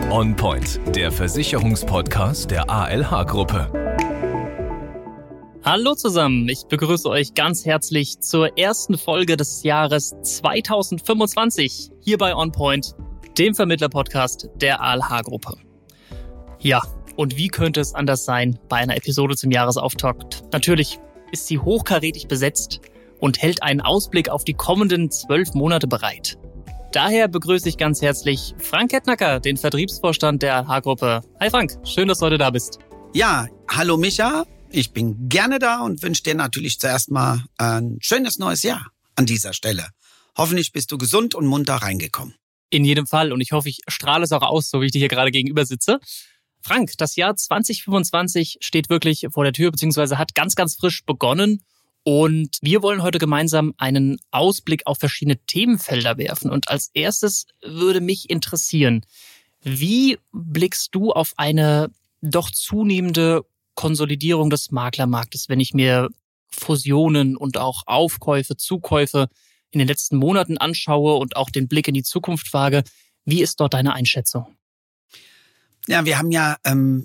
OnPoint, der Versicherungspodcast der ALH-Gruppe. Hallo zusammen, ich begrüße euch ganz herzlich zur ersten Folge des Jahres 2025 hier bei OnPoint, dem Vermittler-Podcast der ALH-Gruppe. Ja, und wie könnte es anders sein bei einer Episode zum Jahresauftakt? Natürlich ist sie hochkarätig besetzt und hält einen Ausblick auf die kommenden 12 Monate bereit. Daher begrüße ich ganz herzlich Frank Kettnacker, den Vertriebsvorstand der ALH-Gruppe. Hi Frank, schön, dass du heute da bist. Ja, hallo Micha, ich bin gerne da und wünsche dir natürlich zuerst mal ein schönes neues Jahr an dieser Stelle. Hoffentlich bist du gesund und munter reingekommen. In jedem Fall, und ich hoffe, ich strahle es auch aus, so wie ich dir hier gerade gegenüber sitze. Frank, das Jahr 2025 steht wirklich vor der Tür, beziehungsweise hat ganz, ganz frisch begonnen. Und wir wollen heute gemeinsam einen Ausblick auf verschiedene Themenfelder werfen. Und als erstes würde mich interessieren, wie blickst du auf eine doch zunehmende Konsolidierung des Maklermarktes, wenn ich mir Fusionen und auch Aufkäufe, Zukäufe in den letzten Monaten anschaue und auch den Blick in die Zukunft wage? Wie ist dort deine Einschätzung? Ja, wir haben ja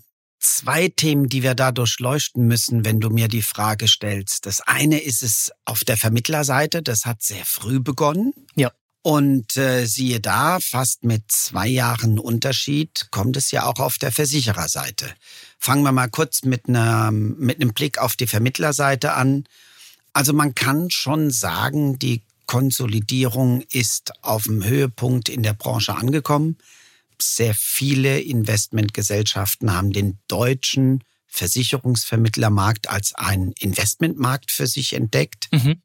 zwei Themen, die wir da durchleuchten müssen, wenn du mir die Frage stellst. Das eine ist es auf der Vermittlerseite, das hat sehr früh begonnen. Ja. Und siehe da, fast mit 2 Jahren Unterschied kommt es ja auch auf der Versichererseite. Fangen wir mal kurz mit einem Blick auf die Vermittlerseite an. Also man kann schon sagen, die Konsolidierung ist auf dem Höhepunkt in der Branche angekommen. Sehr viele Investmentgesellschaften haben den deutschen Versicherungsvermittlermarkt als einen Investmentmarkt für sich entdeckt.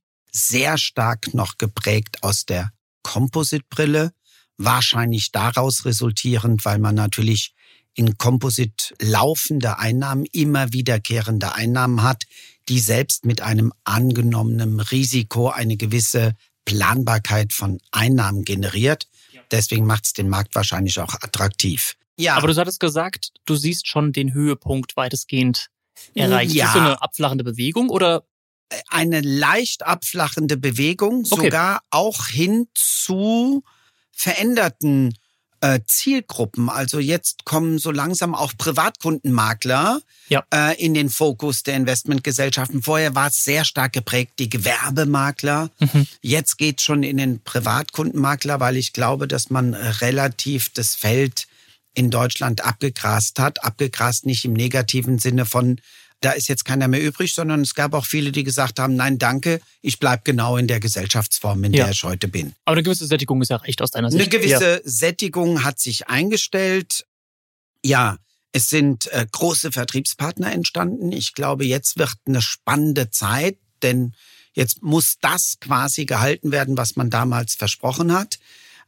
Sehr stark noch geprägt aus der Composite-Brille, wahrscheinlich daraus resultierend, weil man natürlich in Composite laufende Einnahmen, immer wiederkehrende Einnahmen hat, die selbst mit einem angenommenen Risiko eine gewisse Planbarkeit von Einnahmen generiert. Deswegen macht es den Markt wahrscheinlich auch attraktiv. Ja. Aber du hattest gesagt, du siehst schon den Höhepunkt weitestgehend erreicht. Ja. Ist das so eine abflachende Bewegung oder? Eine leicht abflachende Bewegung, Okay. sogar auch hin zu veränderten Zielgruppen. Also jetzt kommen so langsam auch Privatkundenmakler in den Fokus der Investmentgesellschaften. Vorher war es sehr stark geprägt, die Gewerbemakler. Jetzt geht es schon in den Privatkundenmakler, weil ich glaube, dass man relativ das Feld in Deutschland abgegrast hat. Abgegrast nicht im negativen Sinne von, da ist jetzt keiner mehr übrig, sondern es gab auch viele, die gesagt haben, nein, danke, ich bleib genau in der Gesellschaftsform, in der ich heute bin. Aber eine gewisse Sättigung ist erreicht aus deiner Sicht. Eine gewisse Sättigung hat sich eingestellt. Ja, es sind große Vertriebspartner entstanden. Ich glaube, jetzt wird eine spannende Zeit, denn jetzt muss das quasi gehalten werden, was man damals versprochen hat.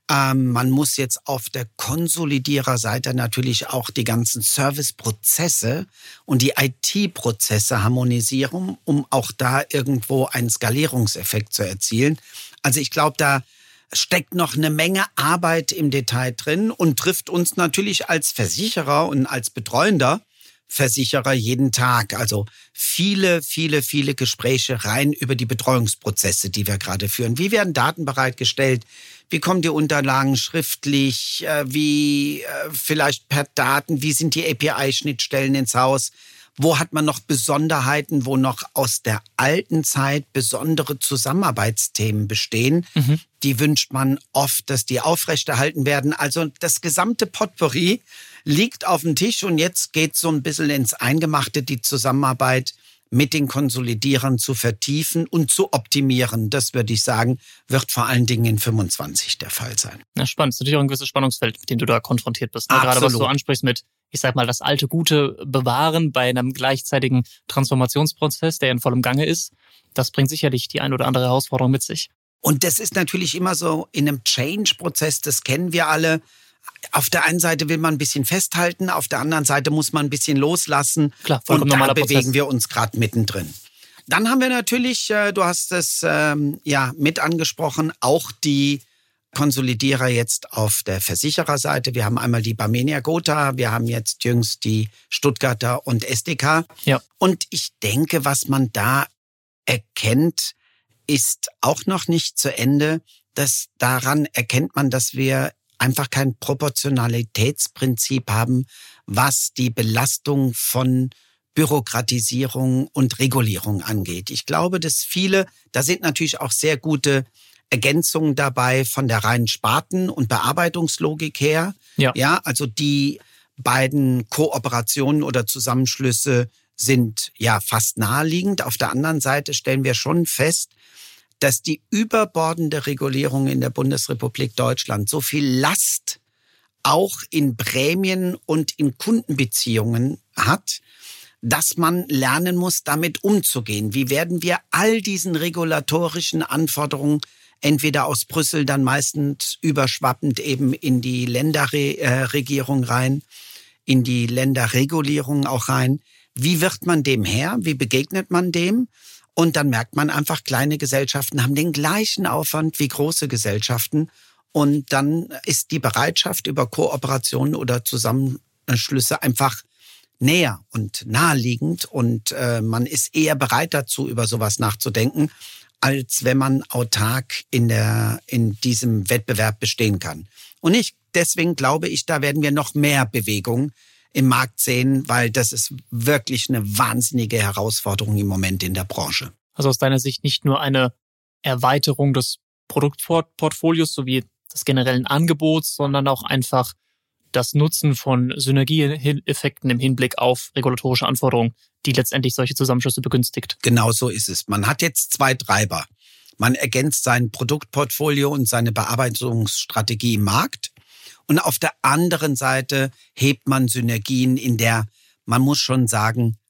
Man muss jetzt auf der Konsolidiererseite natürlich auch die ganzen Serviceprozesse und die IT-Prozesse harmonisieren, um auch da irgendwo einen Skalierungseffekt zu erzielen. Also ich glaube, da steckt noch eine Menge Arbeit im Detail drin und trifft uns natürlich als Versicherer und als betreuender Versicherer jeden Tag. Also viele Gespräche rein über die Betreuungsprozesse, die wir gerade führen. Wie werden Daten bereitgestellt? Wie kommen die Unterlagen schriftlich? Wie vielleicht per Daten? Wie sind die API-Schnittstellen ins Haus? Wo hat man noch Besonderheiten, wo noch aus der alten Zeit besondere Zusammenarbeitsthemen bestehen? Die wünscht man oft, dass die aufrechterhalten werden. Also das gesamte Potpourri liegt auf dem Tisch und jetzt geht so ein bisschen ins Eingemachte, die Zusammenarbeit mit den Konsolidierern zu vertiefen und zu optimieren. Das würde ich sagen, wird vor allen Dingen in 25 der Fall sein. Na, spannend. Das ist natürlich auch ein gewisses Spannungsfeld, mit dem du da konfrontiert bist. Ne? Gerade was du ansprichst mit, ich sag mal, das alte Gute bewahren bei einem gleichzeitigen Transformationsprozess, der in vollem Gange ist. Das bringt sicherlich die ein oder andere Herausforderung mit sich. Und das ist natürlich immer so in einem Change-Prozess, das kennen wir alle. Auf der einen Seite will man ein bisschen festhalten, auf der anderen Seite muss man ein bisschen loslassen. Klar, und da bewegen Prozess. wir uns gerade mittendrin. Dann haben wir natürlich, du hast es mit angesprochen, auch die Konsolidierer jetzt auf der Versichererseite. Wir haben einmal die Barmenia Gotha, wir haben jetzt jüngst die Stuttgarter und SDK. Ja. Und ich denke, was man da erkennt, ist auch noch nicht zu Ende. Daran erkennt man, dass wir einfach kein Proportionalitätsprinzip haben, was die Belastung von Bürokratisierung und Regulierung angeht. Ich glaube, dass da sind natürlich auch sehr gute Ergänzungen dabei von der reinen Sparten- und Bearbeitungslogik her. Ja, also die beiden Kooperationen oder Zusammenschlüsse sind ja fast naheliegend. Auf der anderen Seite stellen wir schon fest, dass die überbordende Regulierung in der Bundesrepublik Deutschland so viel Last auch in Prämien und in Kundenbeziehungen hat, dass man lernen muss, damit umzugehen. Wie werden wir all diesen regulatorischen Anforderungen entweder aus Brüssel dann meistens überschwappend eben in die Länderregierung rein, in die Länderregulierung auch rein. Wie wird man dem Herr? Wie begegnet man dem? Und dann merkt man einfach, kleine Gesellschaften haben den gleichen Aufwand wie große Gesellschaften. Und dann ist die Bereitschaft über Kooperationen oder Zusammenschlüsse einfach näher und naheliegend. Und man ist eher bereit dazu, über sowas nachzudenken, als wenn man autark in diesem Wettbewerb bestehen kann. Und deswegen glaube ich, da werden wir noch mehr Bewegung im Markt sehen, weil das ist wirklich eine wahnsinnige Herausforderung im Moment in der Branche. Also aus deiner Sicht nicht nur eine Erweiterung des Produktportfolios sowie des generellen Angebots, sondern auch einfach das Nutzen von Synergieeffekten im Hinblick auf regulatorische Anforderungen, die letztendlich solche Zusammenschlüsse begünstigt. Genau so ist es. Man hat jetzt zwei Treiber. Man ergänzt sein Produktportfolio und seine Bearbeitungsstrategie im Markt. Und auf der anderen Seite hebt man Synergien in der, man muss schon sagen,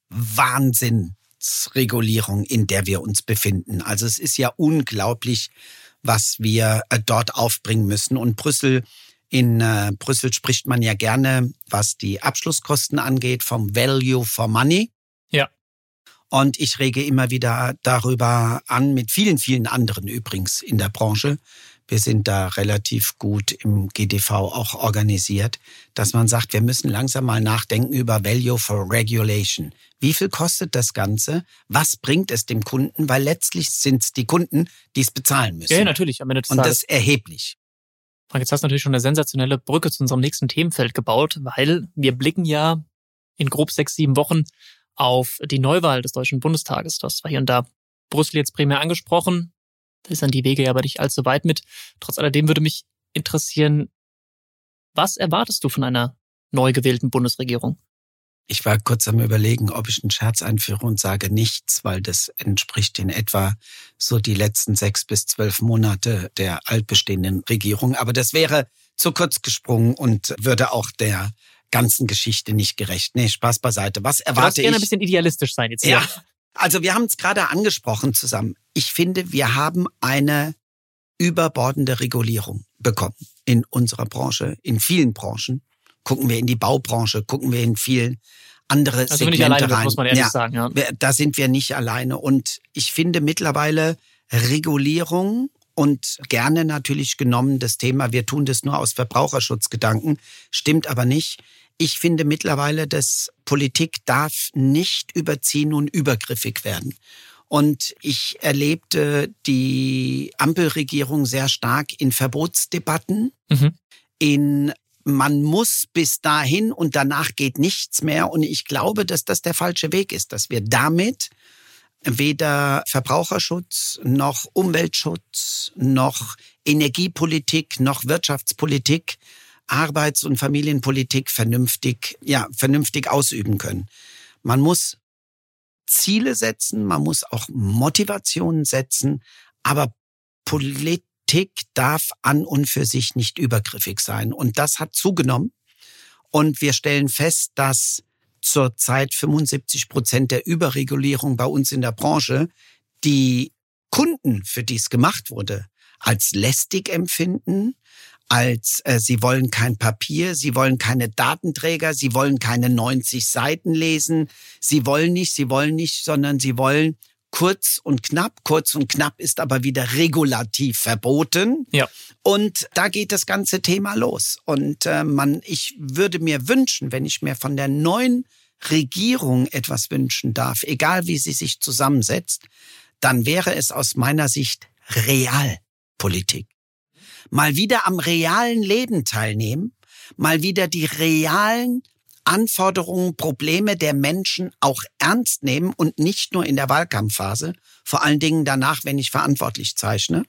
Wahnsinnsregulierung, in der wir uns befinden. Also es ist ja unglaublich, was wir dort aufbringen müssen. Und in Brüssel spricht man ja gerne, was die Abschlusskosten angeht, vom Value for Money. Ja. Und ich rege immer wieder darüber an, mit vielen, vielen anderen übrigens in der Branche. Wir sind da relativ gut im GDV auch organisiert, dass man sagt, wir müssen langsam mal nachdenken über Value for Regulation. Wie viel kostet das Ganze? Was bringt es dem Kunden? Weil letztlich sind es die Kunden, die es bezahlen müssen. Ja, natürlich. Am Ende des Und Tages. das erheblich. Frank, jetzt hast du natürlich schon eine sensationelle Brücke zu unserem nächsten Themenfeld gebaut, weil wir blicken ja in grob 6-7 Wochen auf die Neuwahl des Deutschen Bundestages. Das war hier und da Brüssel jetzt primär angesprochen. Da ist dann die Wege ja aber nicht allzu weit mit. Trotz alledem würde mich interessieren, was erwartest du von einer neu gewählten Bundesregierung? Ich war kurz am Überlegen, ob ich einen Scherz einführe und sage nichts, weil das entspricht in etwa so die letzten 6 bis 12 Monate der altbestehenden Regierung. Aber das wäre zu kurz gesprungen und würde auch der ganzen Geschichte nicht gerecht. Nee, Spaß beiseite. Was erwarte ich? gerne ein bisschen idealistisch sein jetzt hier. Ja, also wir haben es gerade angesprochen zusammen. Ich finde, wir haben eine überbordende Regulierung bekommen in unserer Branche, in vielen Branchen. Gucken wir in die Baubranche, gucken wir in vielen andere also Segmente nicht alleine, rein. muss man ehrlich sagen. Ja. Da sind wir nicht alleine. Und ich finde mittlerweile Regulierung und gerne natürlich genommen das Thema, wir tun das nur aus Verbraucherschutzgedanken, stimmt aber nicht. Ich finde mittlerweile, dass Politik darf nicht überziehen und übergriffig werden. Und ich erlebte die Ampelregierung sehr stark in Verbotsdebatten, man muss bis dahin und danach geht nichts mehr. Und ich glaube, dass das der falsche Weg ist, dass wir damit weder Verbraucherschutz noch Umweltschutz noch Energiepolitik noch Wirtschaftspolitik, Arbeits- und Familienpolitik vernünftig ausüben können. Man muss Ziele setzen, man muss auch Motivationen setzen, aber Politik darf an und für sich nicht übergriffig sein. Und das hat zugenommen. Und wir stellen fest, dass zurzeit 75% der Überregulierung bei uns in der Branche die Kunden, für die es gemacht wurde, als lästig empfinden, als sie wollen kein Papier, sie wollen keine Datenträger, sie wollen keine 90 Seiten lesen, sie wollen nicht, sondern sie wollen kurz und knapp. Kurz und knapp ist aber wieder regulativ verboten. Ja. Und da geht das ganze Thema los. Und ich würde mir wünschen, wenn ich mir von der neuen Regierung etwas wünschen darf, egal wie sie sich zusammensetzt, dann wäre es aus meiner Sicht Realpolitik. mal wieder am realen Leben teilnehmen, mal wieder die realen Anforderungen, Probleme der Menschen auch ernst nehmen und nicht nur in der Wahlkampfphase, vor allen Dingen danach, wenn ich verantwortlich zeichne,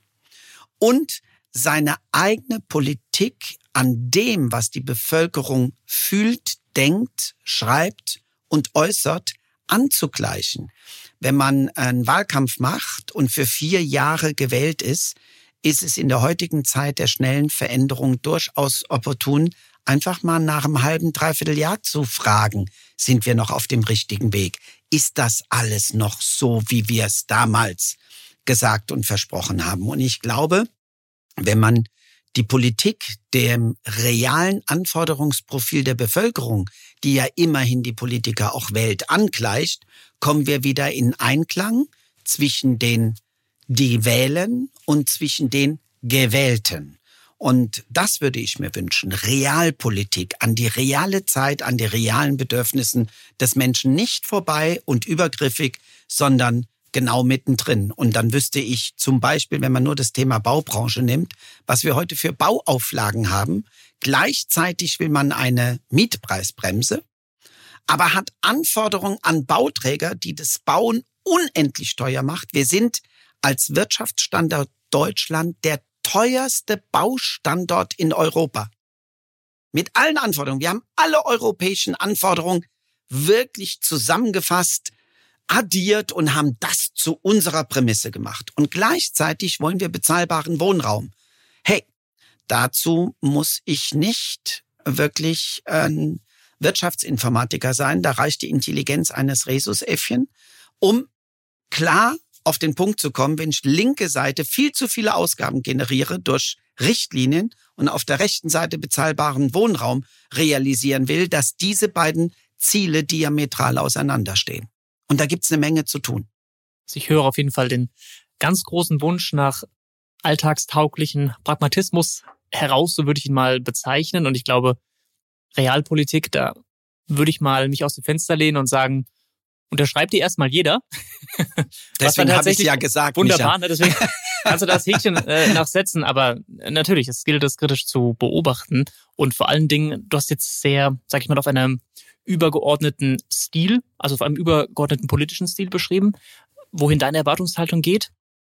und seine eigene Politik an dem, was die Bevölkerung fühlt, denkt, schreibt und äußert, anzugleichen. Wenn man einen Wahlkampf macht und für 4 Jahre gewählt ist es in der heutigen Zeit der schnellen Veränderung durchaus opportun, einfach mal nach einem halben, dreiviertel Jahr zu fragen, sind wir noch auf dem richtigen Weg? Ist das alles noch so, wie wir es damals gesagt und versprochen haben? Und ich glaube, wenn man die Politik dem realen Anforderungsprofil der Bevölkerung, die ja immerhin die Politiker auch wählt, angleicht, kommen wir wieder in Einklang zwischen den, die wählen, und zwischen den Gewählten. Und das würde ich mir wünschen. Realpolitik, an die reale Zeit, an die realen Bedürfnissen des Menschen, nicht vorbei und übergriffig, sondern genau mittendrin. Und dann wüsste ich zum Beispiel, wenn man nur das Thema Baubranche nimmt, was wir heute für Bauauflagen haben. Gleichzeitig will man eine Mietpreisbremse, aber hat Anforderungen an Bauträger, die das Bauen unendlich teuer macht. Wir sind als Wirtschaftsstandort Deutschland der teuerste Baustandort in Europa. Mit allen Anforderungen. Wir haben alle europäischen Anforderungen wirklich zusammengefasst, addiert und haben das zu unserer Prämisse gemacht. Und gleichzeitig wollen wir bezahlbaren Wohnraum. Hey, dazu muss ich nicht wirklich ein Wirtschaftsinformatiker sein. Da reicht die Intelligenz eines Rhesusäffchen, um klar auf den Punkt zu kommen, wenn ich linke Seite viel zu viele Ausgaben generiere durch Richtlinien und auf der rechten Seite bezahlbaren Wohnraum realisieren will, dass diese beiden Ziele diametral auseinanderstehen. Und da gibt's eine Menge zu tun. Ich höre auf jeden Fall den ganz großen Wunsch nach alltagstauglichen Pragmatismus heraus, so würde ich ihn mal bezeichnen. Und ich glaube, Realpolitik, da würde ich mal mich aus dem Fenster lehnen und sagen, unterschreibt die erstmal jeder. Deswegen habe ich ja gesagt. Wunderbar, ne? Deswegen kannst du das Häkchen nachsetzen. Aber natürlich, es gilt, das kritisch zu beobachten. Und vor allen Dingen, du hast jetzt sehr, sag ich mal, auf einem übergeordneten Stil, also auf einem übergeordneten politischen Stil beschrieben, wohin deine Erwartungshaltung geht.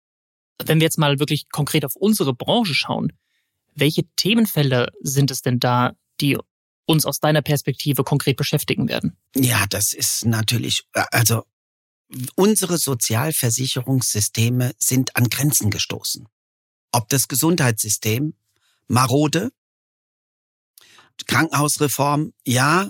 Wenn wir jetzt mal wirklich konkret auf unsere Branche schauen, welche Themenfelder sind es denn da, die uns aus deiner Perspektive konkret beschäftigen werden? Ja, das ist natürlich, also unsere Sozialversicherungssysteme sind an Grenzen gestoßen. Ob das Gesundheitssystem, marode, Krankenhausreform, ja,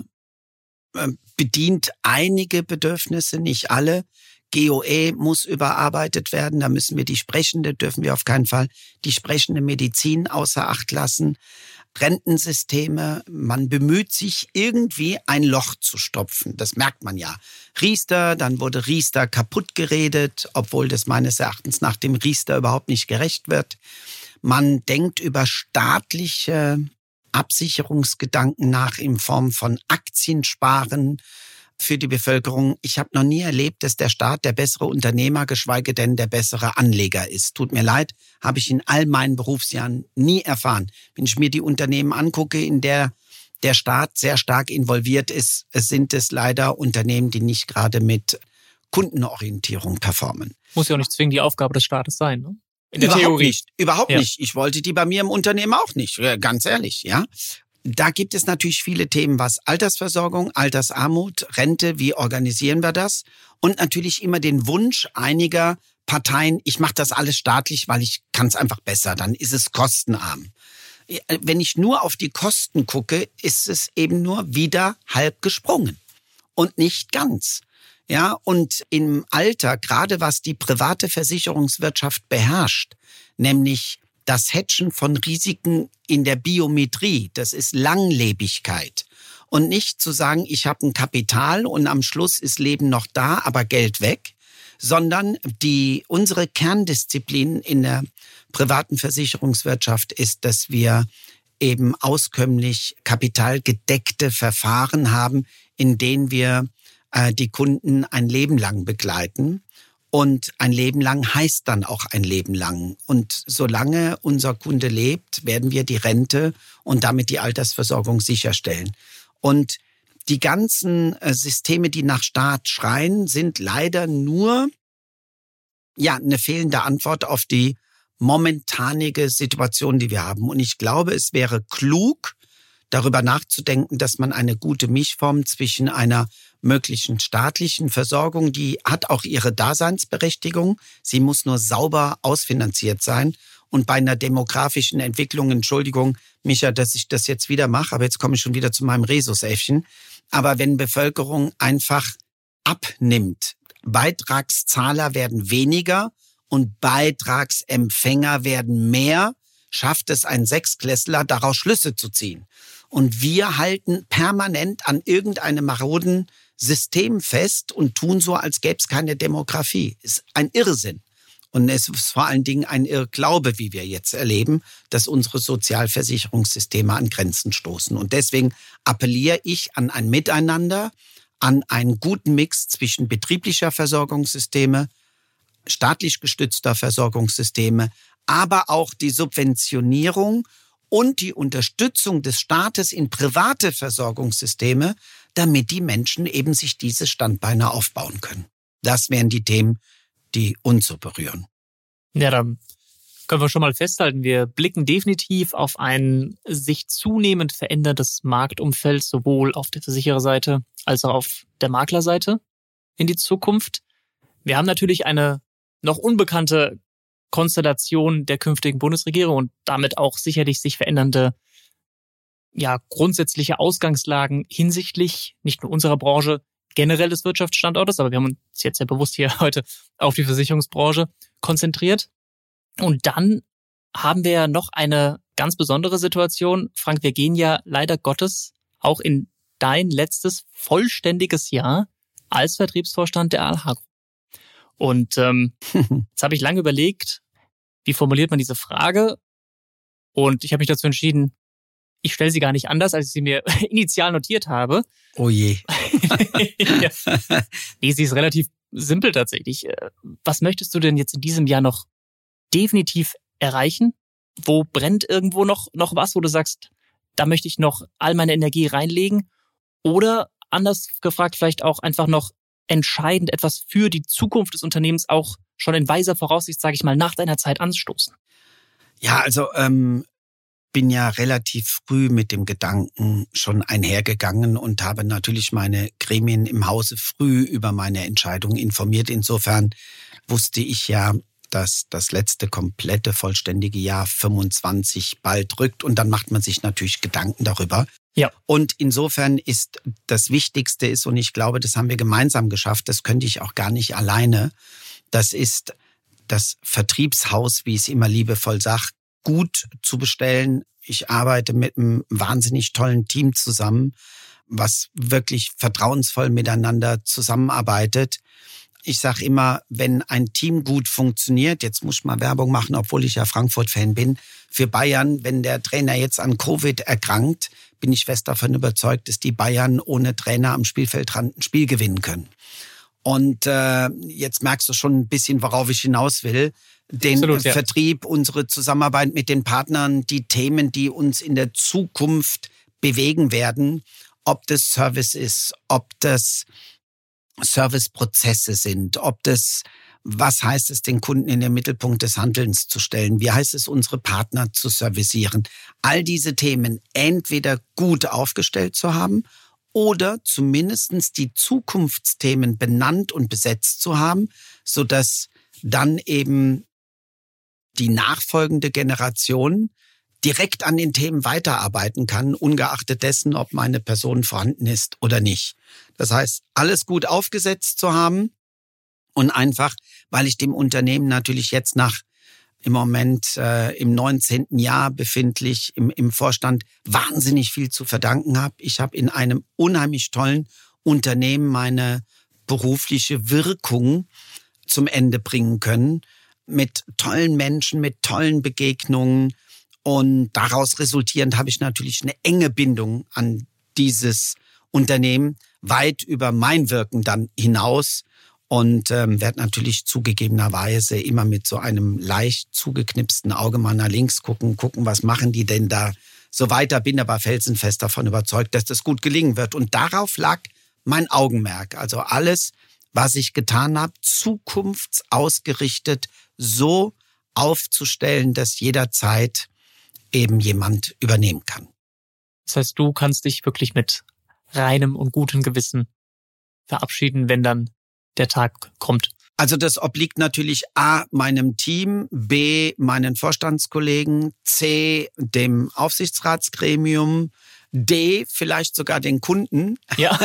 bedient einige Bedürfnisse, nicht alle. GOE muss überarbeitet werden, da müssen wir dürfen wir auf keinen Fall die sprechende Medizin außer Acht lassen. Rentensysteme, man bemüht sich irgendwie ein Loch zu stopfen, das merkt man ja. Riester, dann wurde Riester kaputt geredet, obwohl das meines Erachtens nach dem Riester überhaupt nicht gerecht wird. Man denkt über staatliche Absicherungsgedanken nach in Form von Aktiensparen für die Bevölkerung. Ich habe noch nie erlebt, dass der Staat der bessere Unternehmer, geschweige denn der bessere Anleger ist. Tut mir leid, habe ich in all meinen Berufsjahren nie erfahren. Wenn ich mir die Unternehmen angucke, in der der Staat sehr stark involviert ist, sind es leider Unternehmen, die nicht gerade mit Kundenorientierung performen. Muss ja auch nicht zwingend die Aufgabe des Staates sein, ne? In der Überhaupt Theorie. nicht, überhaupt nicht. Ich wollte die bei mir im Unternehmen auch nicht, ganz ehrlich, ja. Da gibt es natürlich viele Themen, was Altersversorgung, Altersarmut, Rente, wie organisieren wir das? Und natürlich immer den Wunsch einiger Parteien, ich mache das alles staatlich, weil ich kann es einfach besser, dann ist es kostenarm. Wenn ich nur auf die Kosten gucke, ist es eben nur wieder halb gesprungen und nicht ganz. Ja, und im Alter, gerade was die private Versicherungswirtschaft beherrscht, nämlich das Hedgen von Risiken in der Biometrie, das ist Langlebigkeit. Und nicht zu sagen, ich habe ein Kapital und am Schluss ist Leben noch da, aber Geld weg, sondern unsere Kerndisziplin in der privaten Versicherungswirtschaft ist, dass wir eben auskömmlich kapitalgedeckte Verfahren haben, in denen wir die Kunden ein Leben lang begleiten. Und ein Leben lang heißt dann auch ein Leben lang. Und solange unser Kunde lebt, werden wir die Rente und damit die Altersversorgung sicherstellen. Und die ganzen Systeme, die nach Staat schreien, sind leider nur eine fehlende Antwort auf die momentanige Situation, die wir haben. Und ich glaube, es wäre klug, darüber nachzudenken, dass man eine gute Mischform zwischen einer möglichen staatlichen Versorgung, die hat auch ihre Daseinsberechtigung, sie muss nur sauber ausfinanziert sein. Und bei einer demografischen Entwicklung, Entschuldigung, Micha, dass ich das jetzt wieder mache, aber jetzt komme ich schon wieder zu meinem Rhesusäffchen. Aber wenn Bevölkerung einfach abnimmt, Beitragszahler werden weniger und Beitragsempfänger werden mehr, schafft es ein Sechsklässler, daraus Schlüsse zu ziehen. Und wir halten permanent an irgendeinem maroden System fest und tun so, als gäbe es keine Demografie. Ist ein Irrsinn. Und es ist vor allen Dingen ein Irrglaube, wie wir jetzt erleben, dass unsere Sozialversicherungssysteme an Grenzen stoßen. Und deswegen appelliere ich an ein Miteinander, an einen guten Mix zwischen betrieblicher Versorgungssysteme, staatlich gestützter Versorgungssysteme, aber auch die Subventionierung und die Unterstützung des Staates in private Versorgungssysteme, damit die Menschen eben sich diese Standbeine aufbauen können. Das wären die Themen, die uns so berühren. Ja, dann können wir schon mal festhalten, wir blicken definitiv auf ein sich zunehmend veränderndes Marktumfeld, sowohl auf der Versichererseite als auch auf der Maklerseite in die Zukunft. Wir haben natürlich eine noch unbekannte Konstellation der künftigen Bundesregierung und damit auch sicherlich sich verändernde, grundsätzliche Ausgangslagen hinsichtlich nicht nur unserer Branche, generell des Wirtschaftsstandortes, aber wir haben uns jetzt ja bewusst hier heute auf die Versicherungsbranche konzentriert. Und dann haben wir ja noch eine ganz besondere Situation. Frank, wir gehen ja leider Gottes auch in dein letztes vollständiges Jahr als Vertriebsvorstand der ALH. Und jetzt habe ich lange überlegt, wie formuliert man diese Frage? Und ich habe mich dazu entschieden, ich stelle sie gar nicht anders, als ich sie mir initial notiert habe. Oh je. Ja. Nee, sie ist relativ simpel tatsächlich. Was möchtest du denn jetzt in diesem Jahr noch definitiv erreichen? Wo brennt irgendwo noch was, wo du sagst, da möchte ich noch all meine Energie reinlegen? Oder anders gefragt, vielleicht auch einfach noch entscheidend etwas für die Zukunft des Unternehmens auch schon in weiser Voraussicht, sage ich mal, nach deiner Zeit anstoßen? Ja, also bin ja relativ früh mit dem Gedanken schon einhergegangen und habe natürlich meine Gremien im Hause früh über meine Entscheidung informiert. Insofern wusste ich ja, dass das letzte komplette, vollständige Jahr 25 bald rückt und dann macht man sich natürlich Gedanken darüber. Ja. Und insofern ist das Wichtigste ist, und ich glaube, das haben wir gemeinsam geschafft, das könnte ich auch gar nicht alleine, das ist das Vertriebshaus, wie ich es immer liebevoll sage, gut zu bestellen. Ich arbeite mit einem wahnsinnig tollen Team zusammen, was wirklich vertrauensvoll miteinander zusammenarbeitet. Ich sage immer, wenn ein Team gut funktioniert, jetzt muss ich mal Werbung machen, obwohl ich ja Frankfurt-Fan bin, für Bayern, wenn der Trainer jetzt an Covid erkrankt, bin ich fest davon überzeugt, dass die Bayern ohne Trainer am Spielfeldrand ein Spiel gewinnen können. Und jetzt merkst du schon ein bisschen, worauf ich hinaus will. Den Absolut, ja. Vertrieb, unsere Zusammenarbeit mit den Partnern, die Themen, die uns in der Zukunft bewegen werden, ob das Service ist, ob das Serviceprozesse sind, ob das, was heißt es, den Kunden in den Mittelpunkt des Handelns zu stellen, wie heißt es, unsere Partner zu servicieren. All diese Themen entweder gut aufgestellt zu haben oder zumindestens die Zukunftsthemen benannt und besetzt zu haben, sodass dann eben die nachfolgende Generation direkt an den Themen weiterarbeiten kann, ungeachtet dessen, ob meine Person vorhanden ist oder nicht. Das heißt, alles gut aufgesetzt zu haben und einfach, weil ich dem Unternehmen natürlich jetzt im Moment im 19. Jahr befindlich im Vorstand wahnsinnig viel zu verdanken habe. Ich habe in einem unheimlich tollen Unternehmen meine berufliche Wirkung zum Ende bringen können, mit tollen Menschen, mit tollen Begegnungen. Und daraus resultierend habe ich natürlich eine enge Bindung an dieses Unternehmen, weit über mein Wirken dann hinaus. und werde natürlich zugegebenerweise immer mit so einem leicht zugeknipsten Auge mal nach links gucken, was machen die denn da so weiter, bin aber felsenfest davon überzeugt, dass das gut gelingen wird. Und darauf lag mein Augenmerk, also alles, was ich getan habe, zukunftsausgerichtet so aufzustellen, dass jederzeit eben jemand übernehmen kann. Das heißt, du kannst dich wirklich mit reinem und gutem Gewissen verabschieden, wenn dann der Tag kommt. Also das obliegt natürlich A, meinem Team, B, meinen Vorstandskollegen, C, dem Aufsichtsratsgremium, D, vielleicht sogar den Kunden, ja.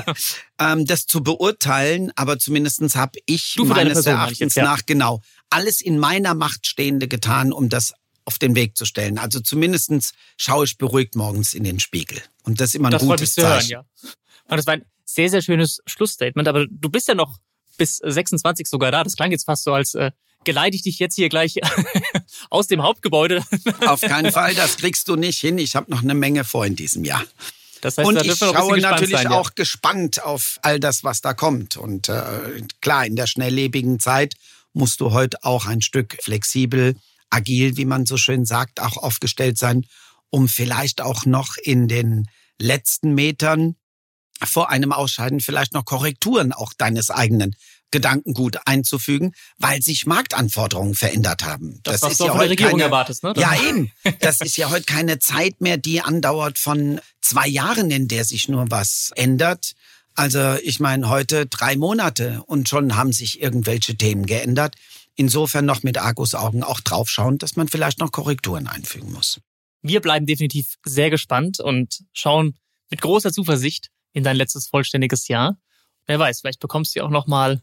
Das zu beurteilen. Aber zumindestens habe ich meines Erachtens nach genau alles in meiner Macht Stehende getan, um das auf den Weg zu stellen. Also zumindestens schaue ich beruhigt morgens in den Spiegel. Und das ist immer ein gutes Zeichen. Das freut mich zu hören, ja. Und das war ein sehr, sehr schönes Schlussstatement. Aber du bist ja noch bis 26 sogar da. Das klang jetzt fast so, als geleite ich dich jetzt hier gleich aus dem Hauptgebäude. Auf keinen Fall, das kriegst du nicht hin. Ich habe noch eine Menge vor in diesem Jahr. Das heißt, und da ich schaue natürlich sein, auch gespannt auf all das, was da kommt. Und klar, in der schnelllebigen Zeit musst du heute auch ein Stück flexibel, agil, wie man so schön sagt, auch aufgestellt sein, um vielleicht auch noch in den letzten Metern vor einem Ausscheiden vielleicht noch Korrekturen auch deines eigenen Gedankengut einzufügen, weil sich Marktanforderungen verändert haben. Das was ist du ja von der Regierung erwartest, ne? Ja, eben. Das ist ja heute keine Zeit mehr, die andauert von 2 Jahren, in der sich nur was ändert. Also ich meine, heute 3 Monate und schon haben sich irgendwelche Themen geändert. Insofern noch mit Argusaugen auch draufschauen, dass man vielleicht noch Korrekturen einfügen muss. Wir bleiben definitiv sehr gespannt und schauen mit großer Zuversicht in dein letztes vollständiges Jahr. Wer weiß, vielleicht bekommst du ja auch nochmal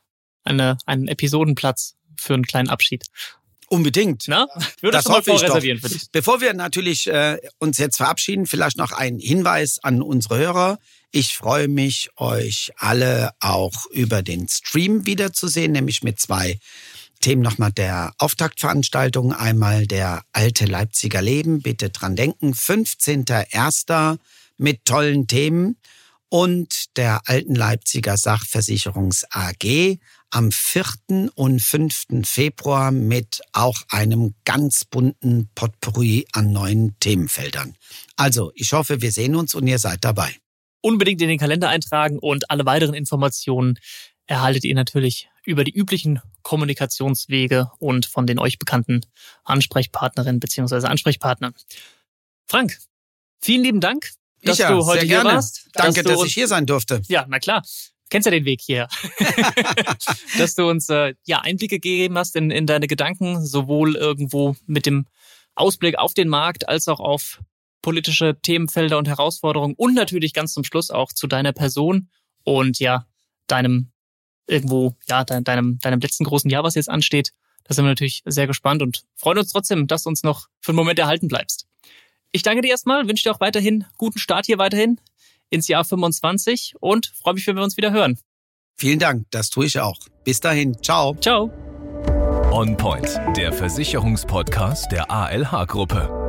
einen Episodenplatz für einen kleinen Abschied. Unbedingt. Na? Ich würde das schon mal vorreservieren für dich. Bevor wir natürlich uns jetzt verabschieden, vielleicht noch ein Hinweis an unsere Hörer. Ich freue mich, euch alle auch über den Stream wiederzusehen, nämlich mit 2 Themen nochmal der Auftaktveranstaltung. Einmal der alte Leipziger Leben, bitte dran denken, 15.01. mit tollen Themen. Und der alten Leipziger Sachversicherungs AG am 4. und 5. Februar mit auch einem ganz bunten Potpourri an neuen Themenfeldern. Also, ich hoffe, wir sehen uns und ihr seid dabei. Unbedingt in den Kalender eintragen und alle weiteren Informationen erhaltet ihr natürlich über die üblichen Kommunikationswege und von den euch bekannten Ansprechpartnerinnen bzw. Ansprechpartnern. Frank, vielen lieben Dank, dass du heute hier warst. Danke, dass ich hier sein durfte. Ja, na klar. Kennst ja den Weg hierher. Dass du uns Einblicke gegeben hast in deine Gedanken, sowohl irgendwo mit dem Ausblick auf den Markt als auch auf politische Themenfelder und Herausforderungen und natürlich ganz zum Schluss auch zu deiner Person und deinem letzten großen Jahr, was jetzt ansteht. Da sind wir natürlich sehr gespannt und freuen uns trotzdem, dass du uns noch für einen Moment erhalten bleibst. Ich danke dir erstmal, wünsche dir auch weiterhin guten Start hier weiterhin ins Jahr 25 und freue mich, wenn wir uns wieder hören. Vielen Dank, das tue ich auch. Bis dahin, ciao. Ciao. On Point, der Versicherungspodcast der ALH-Gruppe.